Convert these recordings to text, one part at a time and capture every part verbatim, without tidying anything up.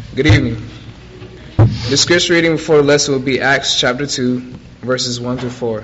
Good evening. The scripture reading before the lesson will be Acts chapter two, verses one through four.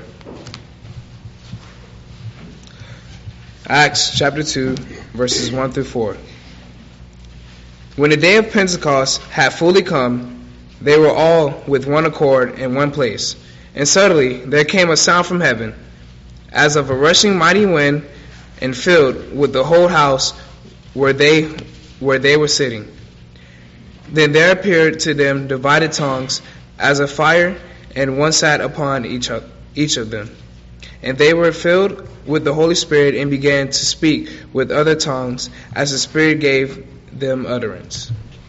Acts chapter two, verses one through four. When the day of Pentecost had fully come, they were all with one accord in one place. And suddenly there came a sound from heaven, as of a rushing mighty wind, and filled with the whole house where they where they were sitting. Then there appeared to them divided tongues as of fire, and one sat upon each of, each of them. And they were filled with the Holy Spirit and began to speak with other tongues as the Spirit gave them utterance.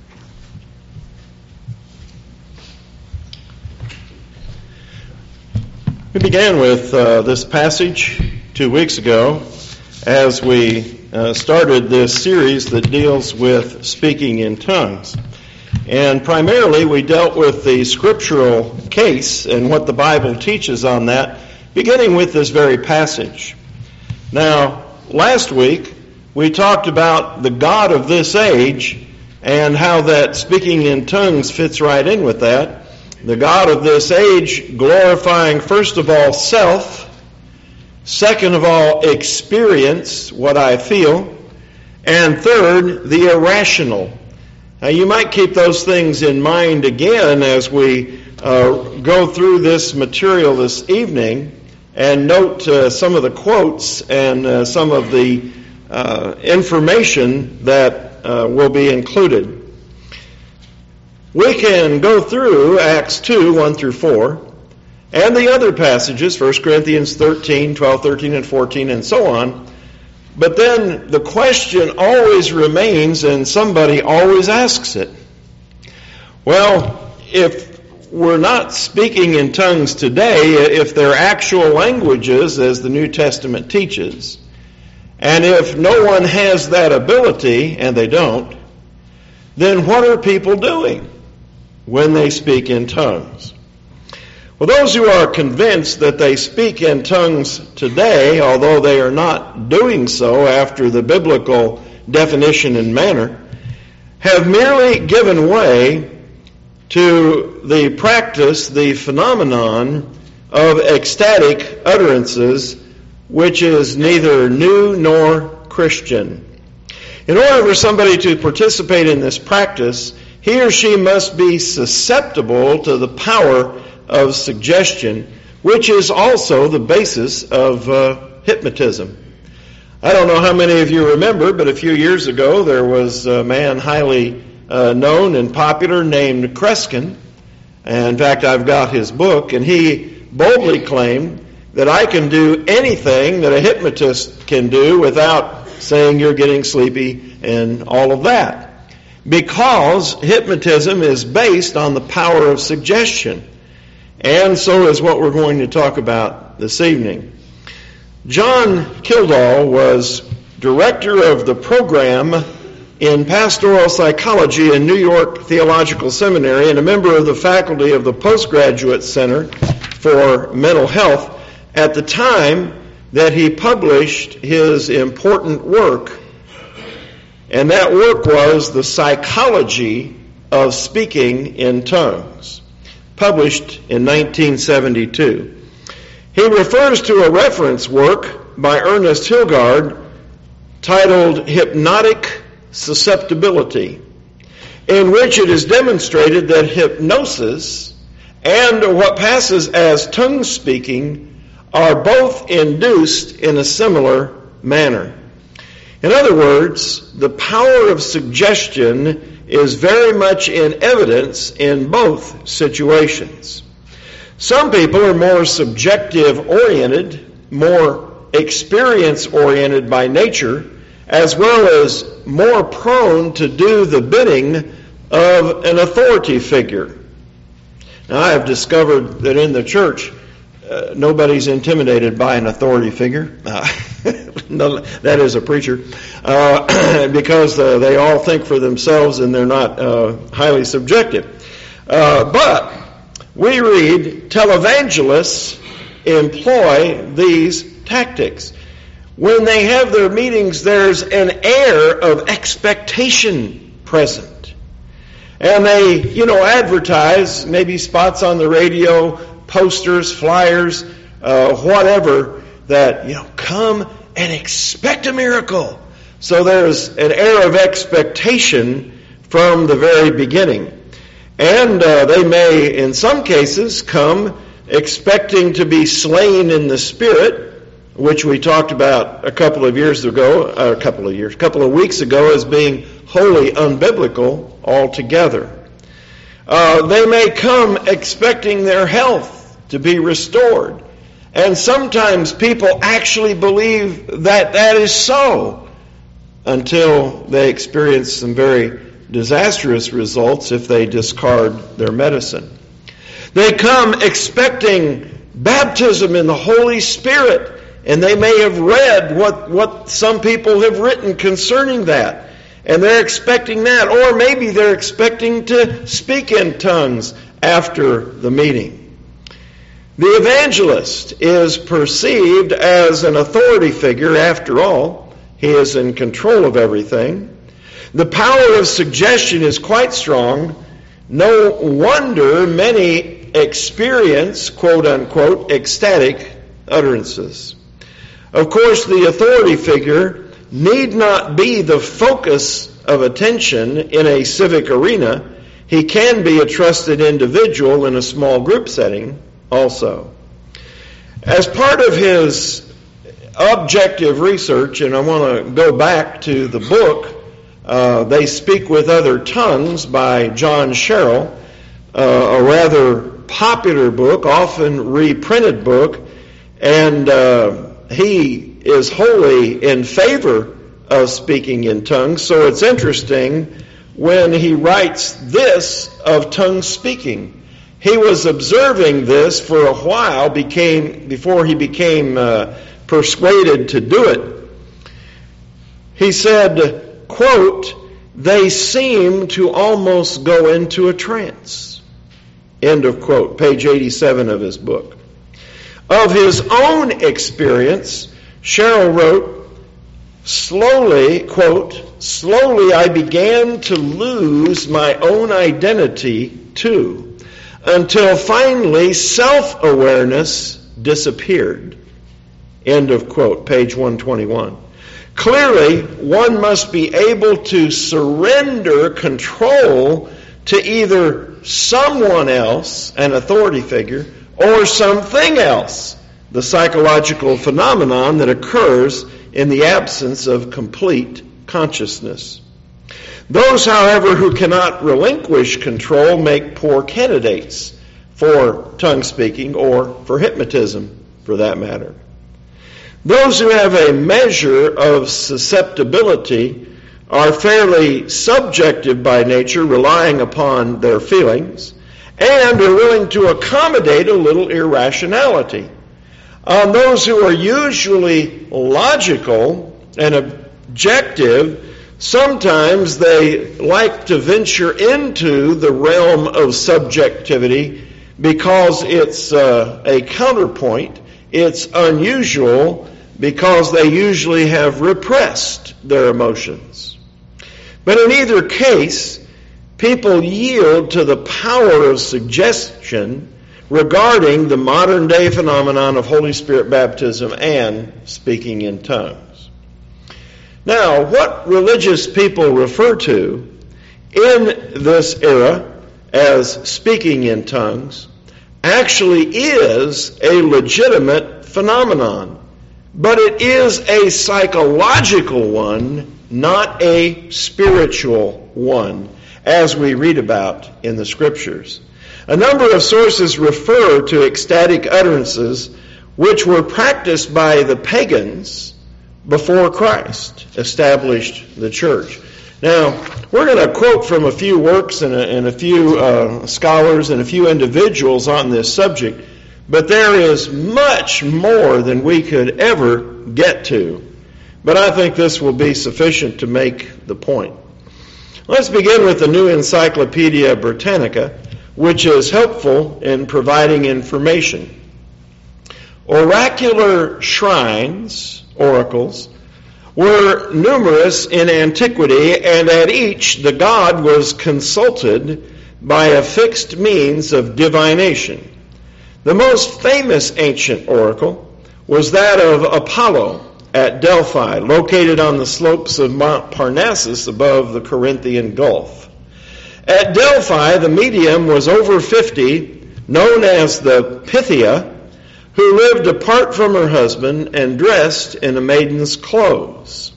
We began with uh, this passage two weeks ago as we uh, started this series that deals with speaking in tongues. And primarily we dealt with the scriptural case and what the Bible teaches on that, beginning with this very passage. Now, last week we talked about the God of this age and how that speaking in tongues fits right in with that. The God of this age glorifying first of all self, second of all experience, what I feel, and third, the irrational. Now, you might keep those things in mind again as we uh, go through this material this evening and note uh, some of the quotes and uh, some of the uh, information that uh, will be included. We can go through Acts two, one through four, and the other passages, First Corinthians thirteen, twelve, thirteen, and fourteen, and so on. But then the question always remains, and somebody always asks it. Well, if we're not speaking in tongues today, if they're actual languages, as the New Testament teaches, and if no one has that ability, and they don't, then what are people doing when they speak in tongues? Well, those who are convinced that they speak in tongues today, although they are not doing so after the biblical definition and manner, have merely given way to the practice, the phenomenon of ecstatic utterances, which is neither new nor Christian. In order for somebody to participate in this practice, he or she must be susceptible to the power of suggestion, which is also the basis of uh, hypnotism. I don't know how many of you remember, but a few years ago there was a man highly uh, known and popular named Kreskin. And in fact, I've got his book, and he boldly claimed that I can do anything that a hypnotist can do without saying you're getting sleepy and all of that, because hypnotism is based on the power of suggestion. And so is what we're going to talk about this evening. John Kildall was director of the program in pastoral psychology in New York Theological Seminary and a member of the faculty of the Postgraduate Center for Mental Health at the time that he published his important work. And that work was The Psychology of Speaking in Tongues, published in nineteen seventy-two. He refers to a reference work by Ernest Hilgard titled Hypnotic Susceptibility, in which it is demonstrated that hypnosis and what passes as tongue speaking are both induced in a similar manner. In other words, the power of suggestion is very much in evidence in both situations. Some people are more subjective-oriented, more experience-oriented by nature, as well as more prone to do the bidding of an authority figure. Now, I have discovered that in the church, uh, nobody's intimidated by an authority figure. Uh, no, that is a preacher. Uh, because uh, they all think for themselves and they're not uh, highly subjective. Uh, but we read televangelists employ these tactics. When they have their meetings, there's an air of expectation present. And they, you know, advertise, maybe spots on the radio, posters, flyers, uh, whatever, that, you know, come and expect a miracle. So there's an air of expectation from the very beginning. And uh, they may, in some cases, come expecting to be slain in the Spirit, which we talked about a couple of years ago, uh, a couple of years, a couple of weeks ago, as being wholly unbiblical altogether. Uh, they may come expecting their health to be restored. And sometimes people actually believe that that is so until they experience some very disastrous results if they discard their medicine. They come expecting baptism in the Holy Spirit, and they may have read what, what some people have written concerning that, and they're expecting that. Or maybe they're expecting to speak in tongues after the meeting. The evangelist is perceived as an authority figure after all. He is in control of everything. The power of suggestion is quite strong. No wonder many experience, quote unquote, ecstatic utterances. Of course, the authority figure need not be the focus of attention in a civic arena. He can be a trusted individual in a small group setting also. As part of his objective research, and I want to go back to the book, uh, They Speak with Other Tongues by John Sherrill, uh, a rather popular book, often reprinted book, and uh, he is wholly in favor of speaking in tongues. So it's interesting when he writes this of tongue speaking. He was observing this for a while became before he became uh, persuaded to do it. He said, quote, "They seem to almost go into a trance." End of quote. Page eighty-seven of his book. Of his own experience, Sherrill wrote, slowly, quote, "Slowly I began to lose my own identity too, until finally self-awareness disappeared." End of quote. Page one twenty-one. Clearly, one must be able to surrender control to either someone else, an authority figure, or something else, the psychological phenomenon that occurs in the absence of complete consciousness. Those, however, who cannot relinquish control make poor candidates for tongue speaking or for hypnotism, for that matter. Those who have a measure of susceptibility are fairly subjective by nature, relying upon their feelings, and are willing to accommodate a little irrationality. On those who are usually logical and objective, sometimes they like to venture into the realm of subjectivity because it's uh, a counterpoint. It's unusual because they usually have repressed their emotions. But in either case, people yield to the power of suggestion regarding the modern day phenomenon of Holy Spirit baptism and speaking in tongues. Now, what religious people refer to in this era as speaking in tongues actually is a legitimate phenomenon, but it is a psychological one, not a spiritual one, as we read about in the Scriptures. A number of sources refer to ecstatic utterances which were practiced by the pagans before Christ established the church. Now, we're going to quote from a few works and a, and a few uh, scholars and a few individuals on this subject, but there is much more than we could ever get to. But I think this will be sufficient to make the point. Let's begin with the New Encyclopedia Britannica, which is helpful in providing information. Oracular shrines, oracles, were numerous in antiquity, and at each the god was consulted by a fixed means of divination. The most famous ancient oracle was that of Apollo at Delphi, located on the slopes of Mount Parnassus above the Corinthian Gulf. At Delphi, the medium was over fifty, known as the Pythia, who lived apart from her husband and dressed in a maiden's clothes.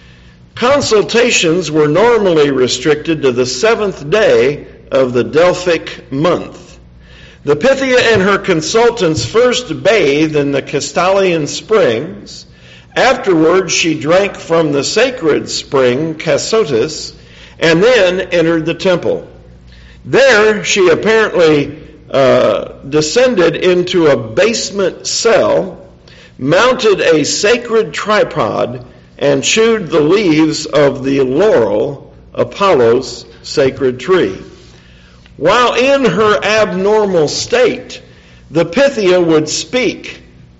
Consultations were normally restricted to the seventh day of the Delphic month. The Pythia and her consultants first bathed in the Castalian springs. Afterwards, she drank from the sacred spring, Cassotis, and then entered the temple. There, she apparently uh, descended into a basement cell, mounted a sacred tripod, and chewed the leaves of the laurel, Apollo's sacred tree. While in her abnormal state, the Pythia would speak,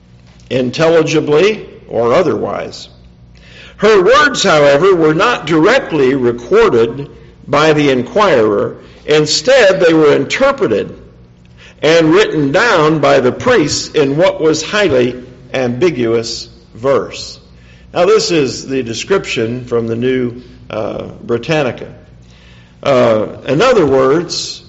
intelligibly or otherwise. Her words, however, were not directly recorded by the inquirer. Instead, they were interpreted and written down by the priests in what was highly ambiguous verse. Now, this is the description from the New uh, Britannica. Uh, in other words,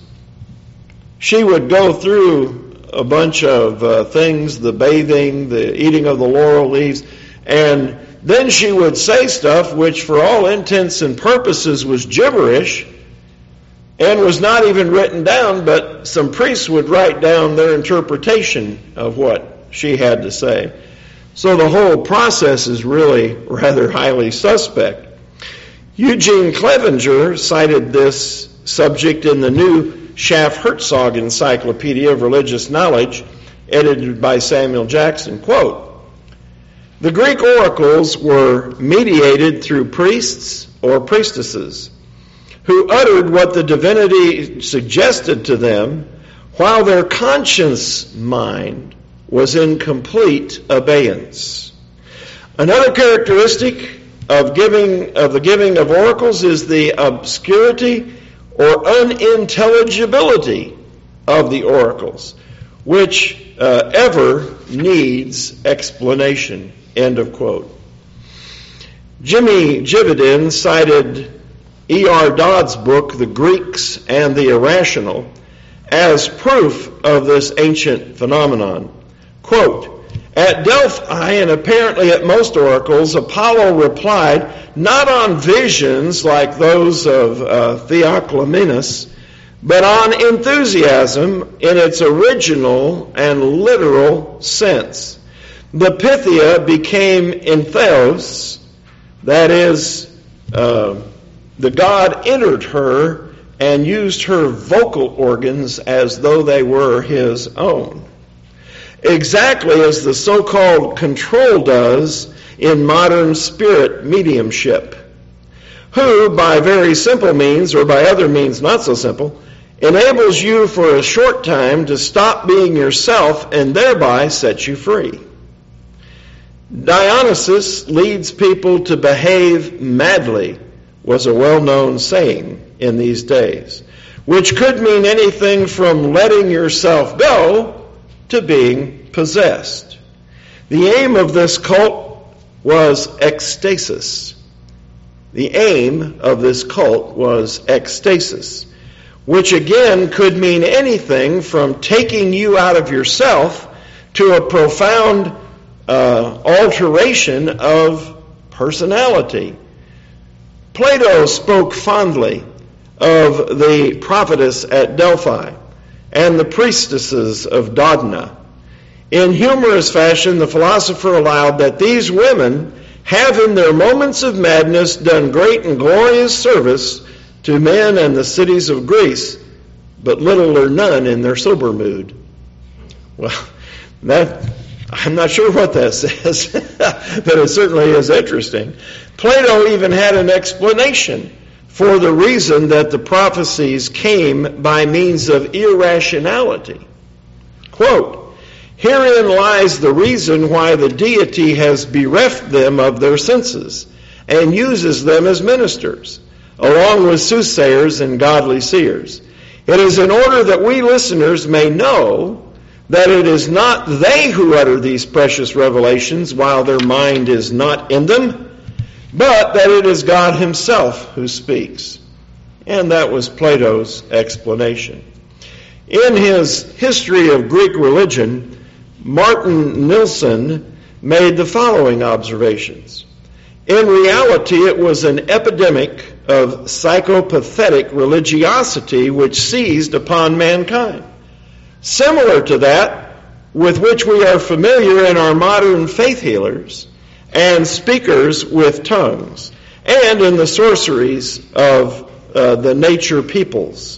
she would go through a bunch of uh, things, the bathing, the eating of the laurel leaves, and then she would say stuff which for all intents and purposes was gibberish and was not even written down, but some priests would write down their interpretation of what she had to say. So the whole process is really rather highly suspect. Eugene Clevenger cited this subject in the new Schaff-Herzog Encyclopedia of Religious Knowledge, edited by Samuel Jackson. Quote, "The Greek oracles were mediated through priests or priestesses who uttered what the divinity suggested to them while their conscious mind was in complete abeyance. Another characteristic of giving of the giving of oracles is the obscurity or unintelligibility of the oracles, which uh, ever needs explanation." End of quote. Jimmy Jividin cited E R Dodd's book, The Greeks and the Irrational, as proof of this ancient phenomenon. Quote, "At Delphi, and apparently at most oracles, Apollo replied not on visions like those of uh, Theoclymenus, but on enthusiasm in its original and literal sense. The Pythia became entheos, that is, uh, the god entered her and used her vocal organs as though they were his own. Exactly as the so-called control does in modern spirit mediumship, who, by very simple means or by other means not so simple, enables you for a short time to stop being yourself and thereby set you free. Dionysus leads people to behave madly was a well-known saying in these days, which could mean anything from letting yourself go to being possessed. The aim of this cult was ecstasis. The aim of this cult was ecstasis, which again could mean anything from taking you out of yourself to a profound uh, alteration of personality. Plato spoke fondly of the prophetess at Delphi and the priestesses of Dodona. In humorous fashion, the philosopher allowed that these women have in their moments of madness done great and glorious service to men and the cities of Greece, but little or none in their sober mood. Well, that I'm not sure what that says, but it certainly is interesting. Plato even had an explanation for the reason that the prophecies came by means of irrationality. Quote, "Herein lies the reason why the deity has bereft them of their senses, and uses them as ministers, along with soothsayers and godly seers. It is in order that we listeners may know that it is not they who utter these precious revelations while their mind is not in them, but that it is God himself who speaks. And that was Plato's explanation. In his History of Greek Religion, Martin Nilsson made the following observations. In reality, it was an epidemic of psychopathetic religiosity which seized upon mankind, similar to that with which we are familiar in our modern faith healers and speakers with tongues, and in the sorceries of uh, the nature peoples.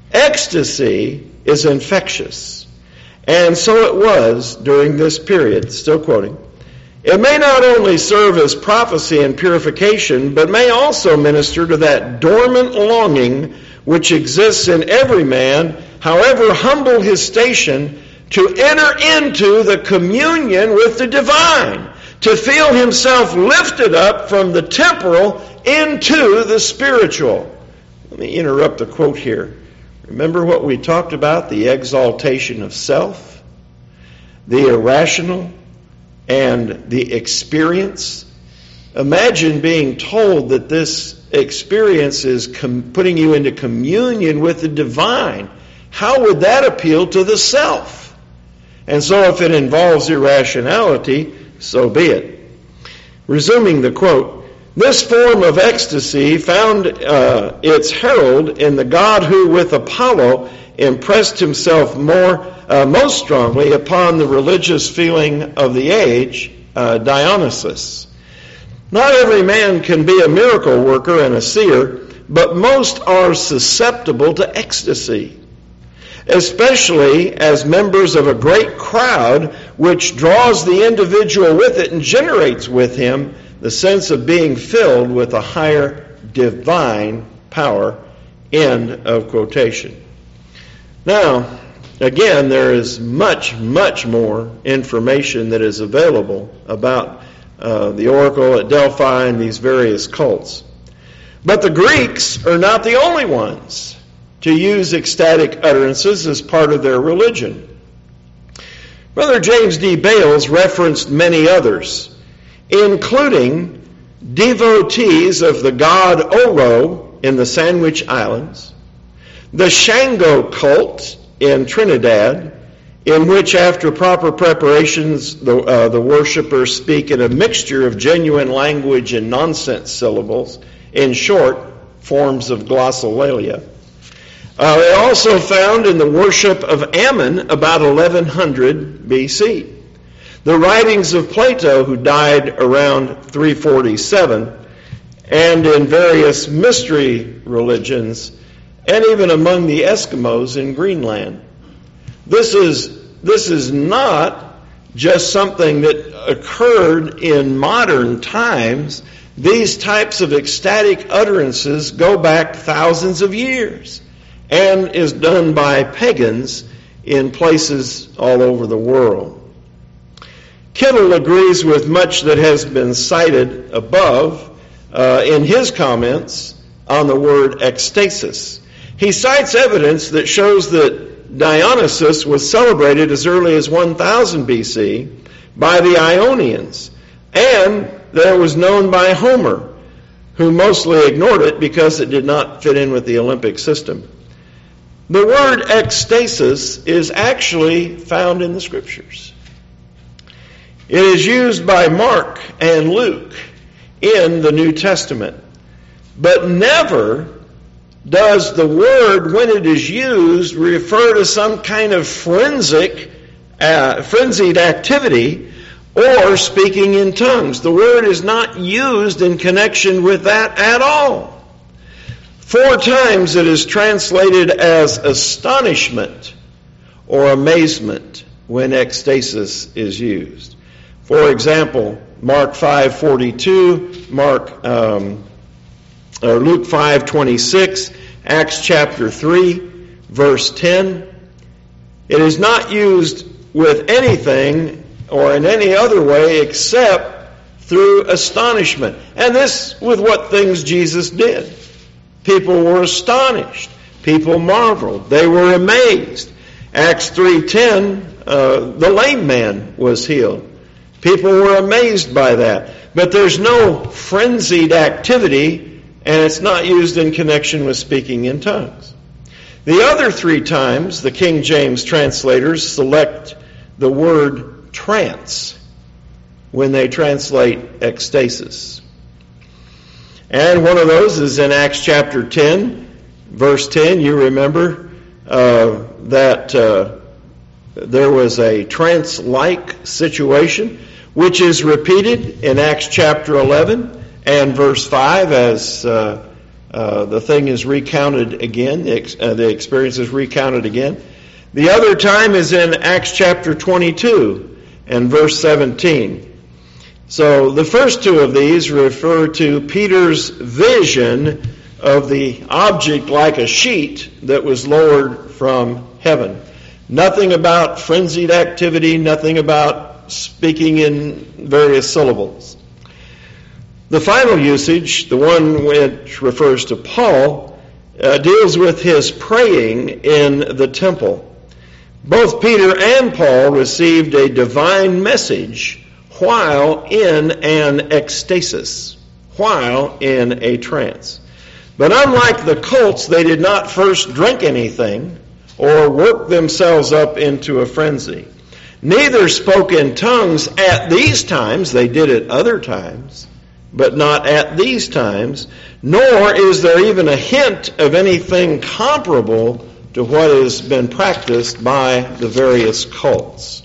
Ecstasy is infectious, and so it was during this period. Still quoting. It may not only serve as prophecy and purification, but may also minister to that dormant longing which exists in every man, however humble his station, to enter into the communion with the divine, to feel himself lifted up from the temporal into the spiritual. Let me interrupt the quote here. Remember what we talked about, the exaltation of self, the irrational, and the experience? Imagine being told that this experience is com- putting you into communion with the divine. How would that appeal to the self? And so if it involves irrationality, so be it. Resuming the quote, this form of ecstasy found uh, its herald in the god who with Apollo impressed himself more, uh, most strongly upon the religious feeling of the age, uh, Dionysus. Not every man can be a miracle worker and a seer, but most are susceptible to ecstasy, especially as members of a great crowd which draws the individual with it and generates with him the sense of being filled with a higher divine power. End of quotation. Now, again, there is much, much more information that is available about uh, the oracle at Delphi and these various cults. But the Greeks are not the only ones to use ecstatic utterances as part of their religion. Brother James D. Bales referenced many others, including devotees of the god Oro in the Sandwich Islands, the Shango cult in Trinidad, in which after proper preparations the, uh, the worshippers speak in a mixture of genuine language and nonsense syllables, in short, forms of glossolalia. Uh, they also found in the worship of Ammon about eleven hundred B C. The writings of Plato, who died around three forty-seven, and in various mystery religions, and even among the Eskimos in Greenland. This is, this is not just something that occurred in modern times. These types of ecstatic utterances go back thousands of years and is done by pagans in places all over the world. Kittle agrees with much that has been cited above uh, in his comments on the word ecstasis. He cites evidence that shows that Dionysus was celebrated as early as one thousand B C by the Ionians, and that it was known by Homer, who mostly ignored it because it did not fit in with the Olympic system. The word ecstasis is actually found in the Scriptures. It is used by Mark and Luke in the New Testament, but never does the word, when it is used, refer to some kind of forensic, uh, frenzied activity or speaking in tongues. The word is not used in connection with that at all. Four times it is translated as astonishment or amazement when ecstasis is used. For example, Mark five forty-two, Mark um, or Luke five twenty-six, Acts chapter three, verse ten. It is not used with anything or in any other way except through astonishment. And this with what things Jesus did. People were astonished. People marveled. They were amazed. Acts three ten, uh, the lame man was healed. People were amazed by that. But there's no frenzied activity, and it's not used in connection with speaking in tongues. The other three times, the King James translators select the word trance when they translate ecstasis. And one of those is in Acts chapter ten, verse ten. You remember uh, that uh, there was a trance-like situation, which is repeated in Acts chapter eleven and verse five as uh, uh, the thing is recounted again, the, ex- uh, the experience is recounted again. The other time is in Acts chapter twenty-two and verse seventeen. So the first two of these refer to Peter's vision of the object like a sheet that was lowered from heaven. Nothing about frenzied activity, nothing about speaking in various syllables. The final usage, the one which refers to Paul, uh, deals with his praying in the temple. Both Peter and Paul received a divine message while in an ecstasis, while in a trance. But unlike the cults, they did not first drink anything or work themselves up into a frenzy. Neither spoke in tongues at these times. They did at other times, but not at these times. Nor is there even a hint of anything comparable to what has been practiced by the various cults.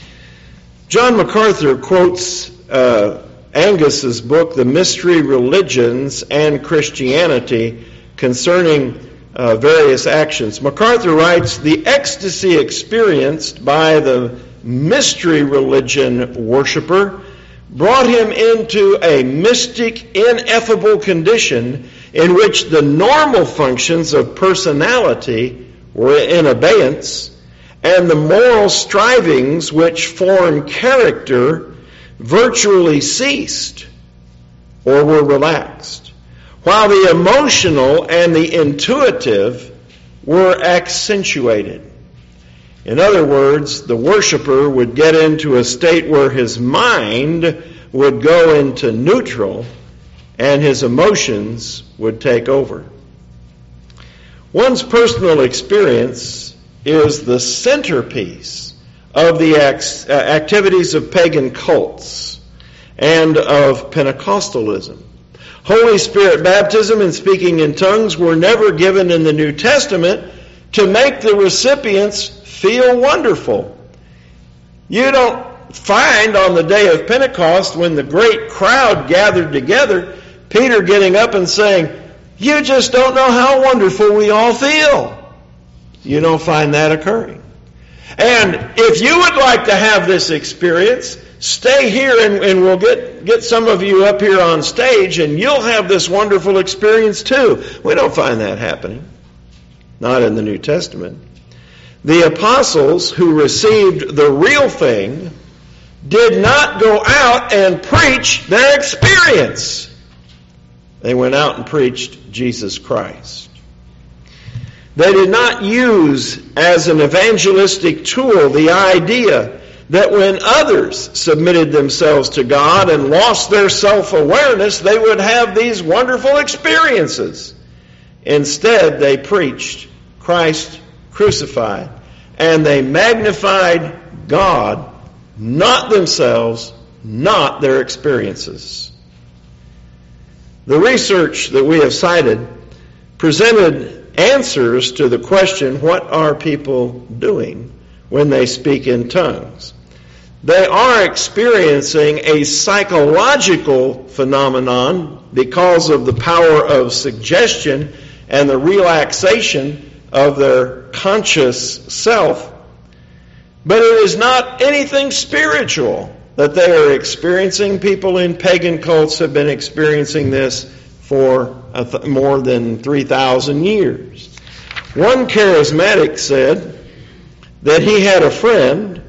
John MacArthur quotes uh, Angus's book, The Mystery Religions and Christianity, concerning uh, various actions. MacArthur writes, the ecstasy experienced by the mystery religion worshiper brought him into a mystic, ineffable condition in which the normal functions of personality were in abeyance, and the moral strivings which form character virtually ceased or were relaxed, while the emotional and the intuitive were accentuated. In other words, the worshiper would get into a state where his mind would go into neutral and his emotions would take over. One's personal experience is the centerpiece of the ex- uh, activities of pagan cults and of Pentecostalism. Holy Spirit baptism and speaking in tongues were never given in the New Testament to make the recipients feel wonderful. You don't find on the day of Pentecost, when the great crowd gathered together, Peter getting up and saying, "You just don't know how wonderful we all feel." You don't find that occurring. And if you would like to have this experience, stay here and, and we'll get, get some of you up here on stage and you'll have this wonderful experience too. We don't find that happening. Not in the New Testament. The apostles who received the real thing did not go out and preach their experience. They went out and preached Jesus Christ. They did not use as an evangelistic tool the idea that when others submitted themselves to God and lost their self-awareness, they would have these wonderful experiences. Instead, they preached Christ crucified, and they magnified God, not themselves, not their experiences. The research that we have cited presented answers to the question, what are people doing when they speak in tongues? They are experiencing a psychological phenomenon because of the power of suggestion and the relaxation of their conscious self. But it is not anything spiritual that they are experiencing. People in pagan cults have been experiencing this for a th- more than three thousand years. One charismatic said that he had a friend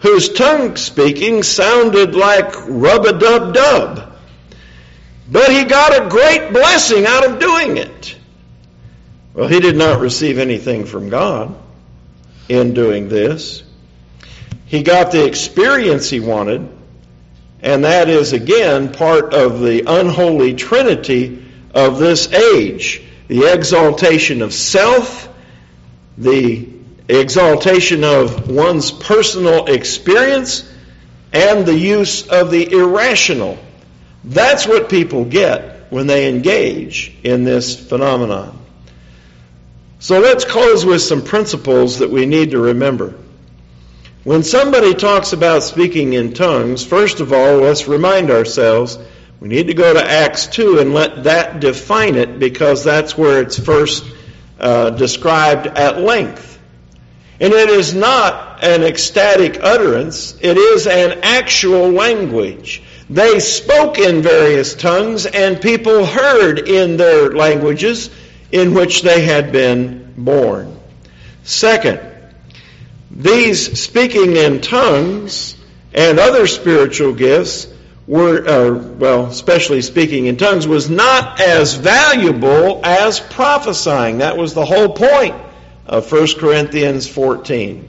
whose tongue speaking sounded like rub-a-dub-dub. But he got a great blessing out of doing it. Well, he did not receive anything from God in doing this. He got the experience he wanted, and that is, again, part of the unholy trinity of this age. The exaltation of self, the exaltation of one's personal experience, and the use of the irrational. That's what people get when they engage in this phenomenon. So let's close with some principles that we need to remember. When somebody talks about speaking in tongues, first of all, let's remind ourselves we need to go to Acts two and let that define it, because that's where it's first uh, described at length. And it is not an ecstatic utterance. It is an actual language. They spoke in various tongues, and people heard in their languages in which they had been born. Second, these speaking in tongues and other spiritual gifts were, uh, well, especially speaking in tongues, was not as valuable as prophesying. That was the whole point of First Corinthians fourteen.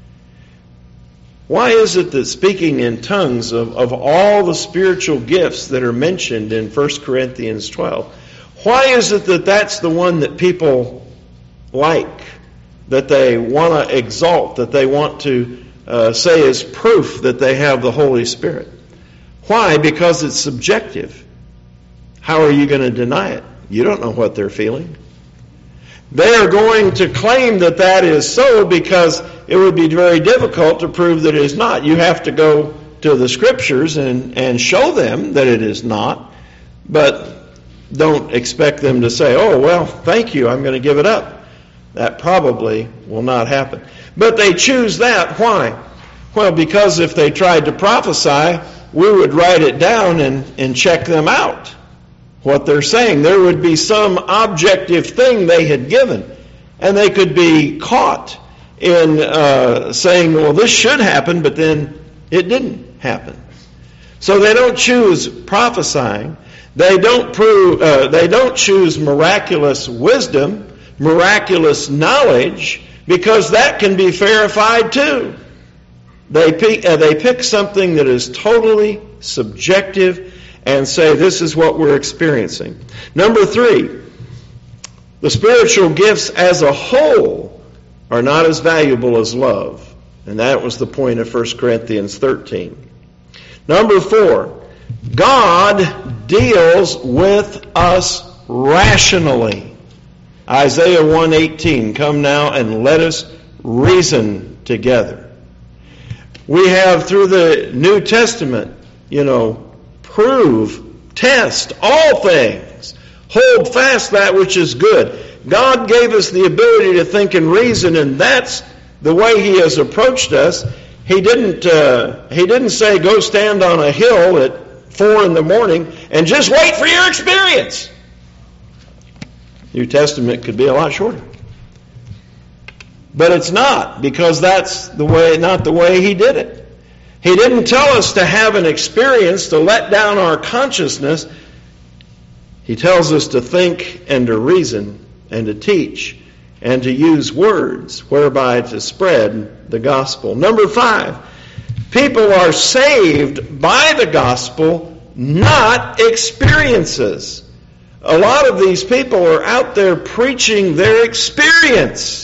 Why is it that speaking in tongues, of, of all the spiritual gifts that are mentioned in First Corinthians twelve, why is it that that's the one that people like, that they want to exalt, that they want to uh, say is proof that they have the Holy Spirit? Why? Because it's subjective. How are you going to deny it? You don't know what they're feeling. They are going to claim that that is so because it would be very difficult to prove that it is not. You have to go to the Scriptures and, and show them that it is not, but don't expect them to say, oh, well, thank you, I'm going to give it up. That probably will not happen. But they choose that. Why? Well, because if they tried to prophesy, we would write it down and, and check them out. What they're saying. There would be some objective thing they had given, and they could be caught in uh, saying, well, this should happen, but then it didn't happen. So they don't choose prophesying. They don't prove. Uh, they don't choose miraculous wisdom, miraculous knowledge, because that can be verified too. They pick, uh, they pick something that is totally subjective and say, this is what we're experiencing. Number three, the spiritual gifts as a whole are not as valuable as love. And that was the point of First Corinthians thirteen. Number four, God deals with us rationally. Isaiah one eighteen, come now and let us reason together. We have through the New Testament, you know, prove, test all things, hold fast that which is good. God gave us the ability to think and reason, and that's the way He has approached us. He didn't. Uh, he didn't say, "Go stand on a hill at four in the morning and just wait for your experience." New Testament could be a lot shorter, but it's not, because that's the way, not the way He did it. He didn't tell us to have an experience to let down our consciousness. He tells us to think and to reason and to teach and to use words whereby to spread the gospel. Number five, people are saved by the gospel, not experiences. A lot of these people are out there preaching their experience.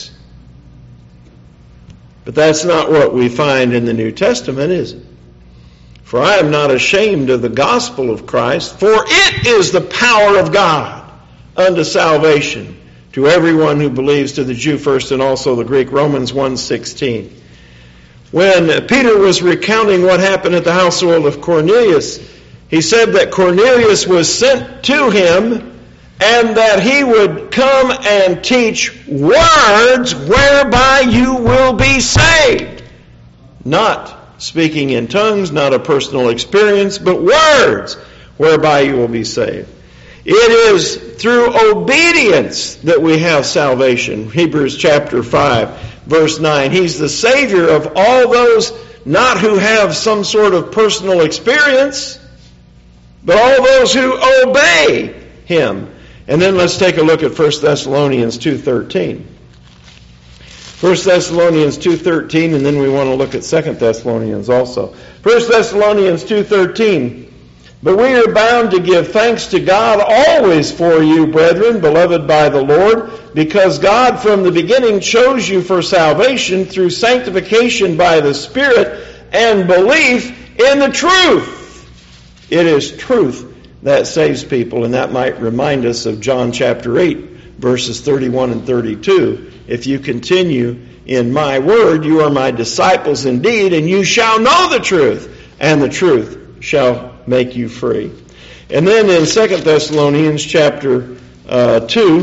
But that's not what we find in the New Testament, is it? For I am not ashamed of the gospel of Christ, for it is the power of God unto salvation to everyone who believes, to the Jew first and also the Greek. Romans one sixteen. When Peter was recounting what happened at the household of Cornelius, he said that Cornelius was sent to him and that he would come and teach words whereby you will be saved. Not speaking in tongues, not a personal experience, but words whereby you will be saved. It is through obedience that we have salvation. Hebrews chapter five, verse nine. He's the Savior of all those not who have some sort of personal experience, but all those who obey him. And then let's take a look at First Thessalonians two thirteen. First Thessalonians two thirteen, and then we want to look at Second Thessalonians also. First Thessalonians two thirteen. But we are bound to give thanks to God always for you, brethren, beloved by the Lord, because God from the beginning chose you for salvation through sanctification by the Spirit and belief in the truth. It is truth that saves people, and that might remind us of John chapter eight, verses thirty-one and thirty-two. If you continue in my word, you are my disciples indeed, and you shall know the truth, and the truth shall make you free. And then in Second Thessalonians chapter uh, two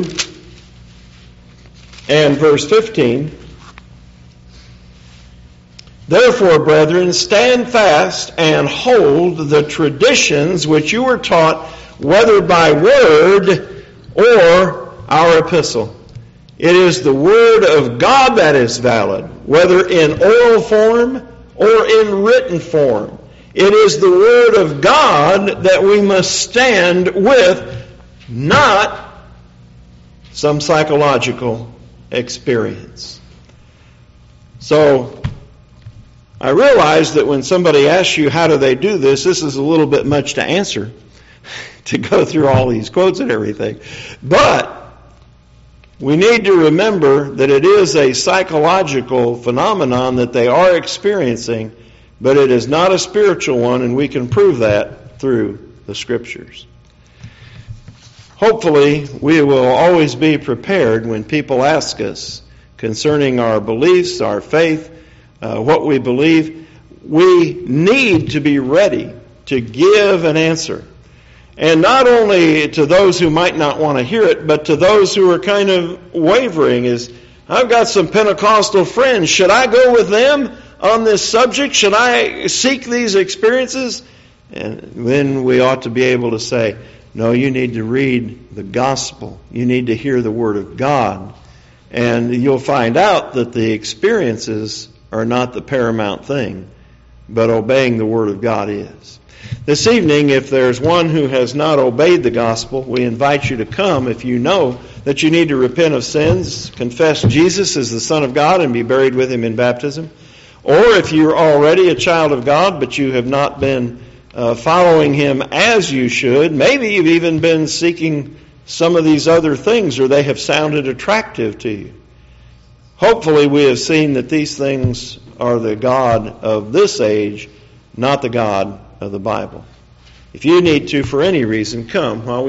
and verse fifteen, therefore, brethren, stand fast and hold the traditions which you were taught, whether by word or our epistle. It is the word of God that is valid, whether in oral form or in written form. It is the word of God that we must stand with, not some psychological experience. So, I realize that when somebody asks you how do they do this, this is a little bit much to answer, to go through all these quotes and everything. But we need to remember that it is a psychological phenomenon that they are experiencing, but it is not a spiritual one, and we can prove that through the Scriptures. Hopefully, we will always be prepared when people ask us concerning our beliefs, our faith, uh, what we believe. We need to be ready to give an answer. And not only to those who might not want to hear it, but to those who are kind of wavering. Is, I've got some Pentecostal friends. Should I go with them on this subject? Should I seek these experiences? And then we ought to be able to say, no, you need to read the gospel. You need to hear the word of God. And you'll find out that the experiences are not the paramount thing, but obeying the word of God is. This evening, if there's one who has not obeyed the gospel, we invite you to come if you know that you need to repent of sins, confess Jesus as the Son of God, and be buried with him in baptism. Or if you're already a child of God, but you have not been uh, following him as you should, maybe you've even been seeking some of these other things, or they have sounded attractive to you. Hopefully we have seen that these things are the God of this age, not the God of the Bible. If you need to, for any reason, come while we